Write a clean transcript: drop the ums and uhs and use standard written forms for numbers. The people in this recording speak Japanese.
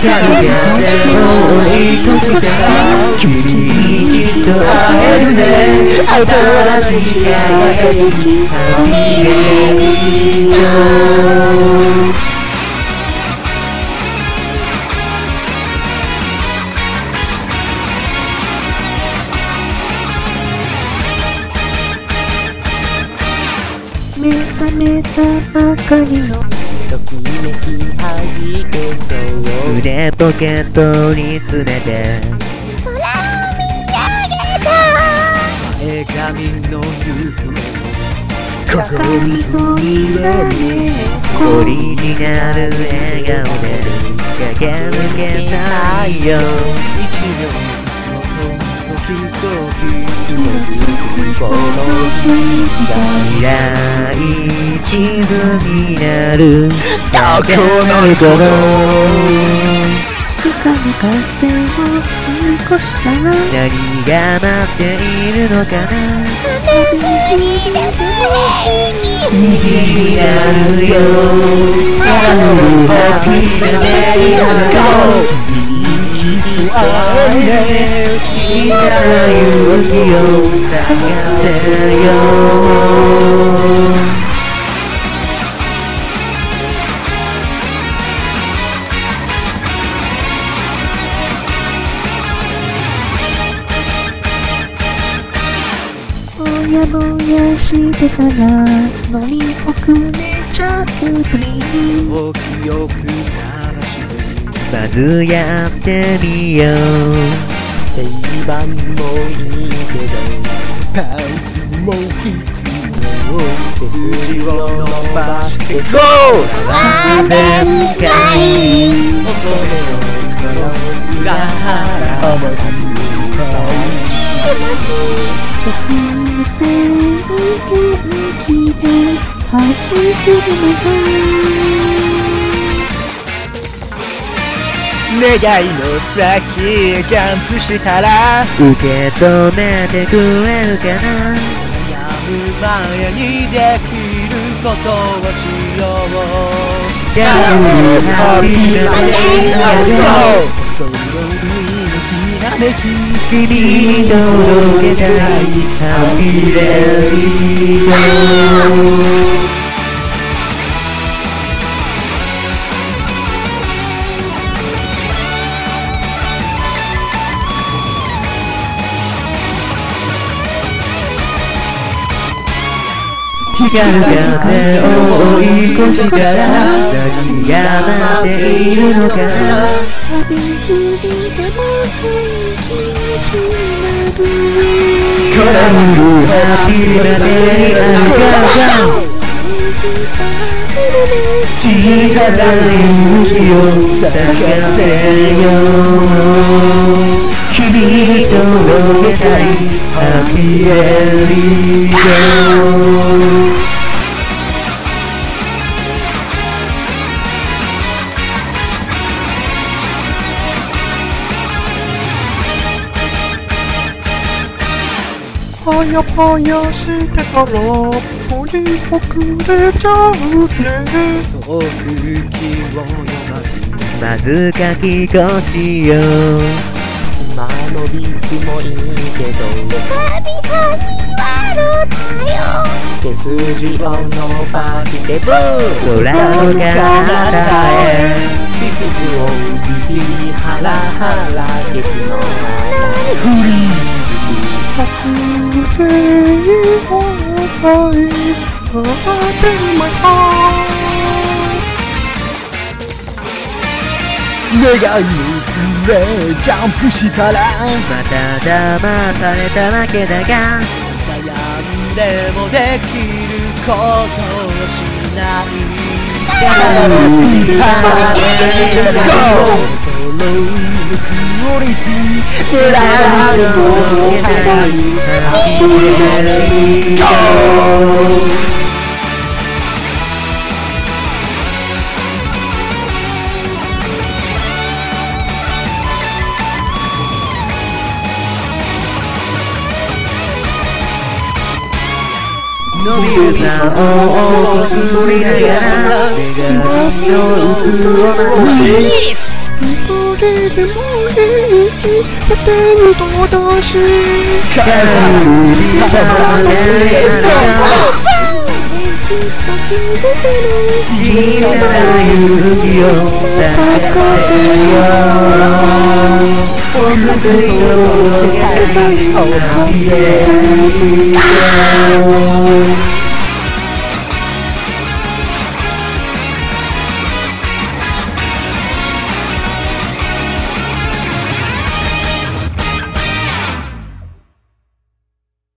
風を追い越したら君にきっと会えるね新しい輝きハッピーエンド目覚めたばかりのときめきはじけそう腕ポケットに詰めて空を見上げた前髪の行方鏡と未来オリジナル笑顔で駆け抜けたいよ一秒の時々今つくこの日が地図になるどこの頃深い風を追い越したら何が待っているのかな虹になるよハッピーなデイを君にきっと会えるね小さな勇気を探せよぼやぼやしてたら乗り遅れちゃうとにそう記憶正しくまずやってみよう定番もいいけどスパイスも必要背筋を伸ばしてゴーラーメンがいい乙女の頃裏腹甘すぎる風元気で弾く願いの先へジャンプしたら受け止めてくれるかな悩む前にできることをしようハッピーなデイを空にきらめき君に届けたいハッピーデイを光る風を追い越したら何が待っているのかな旅振りでも平気になるカラフルハッピーなデイあるから小さな勇気を咲かせよう君に届けたいハッピーエンディングぽよぽよしてたら乗り遅れちゃうぜそう空気を読まずまず書き越しよう今のビートもいいけど久々に笑ったよ背筋を伸ばしてブー空の彼方へビクブをビリハラハラ消すのはフリーズ覚醒を抱い当てま願いの末ジャンプしたらまた騙されたわけだが悩んでもできることをしないいっぱいゴー揃いのクオリティブラウンを届けたいハッピーデイゴー伸びるさを作りながら願いの服をまずれでも平気ホテルとだし小さな勇気を咲かせよう僕とそう思い出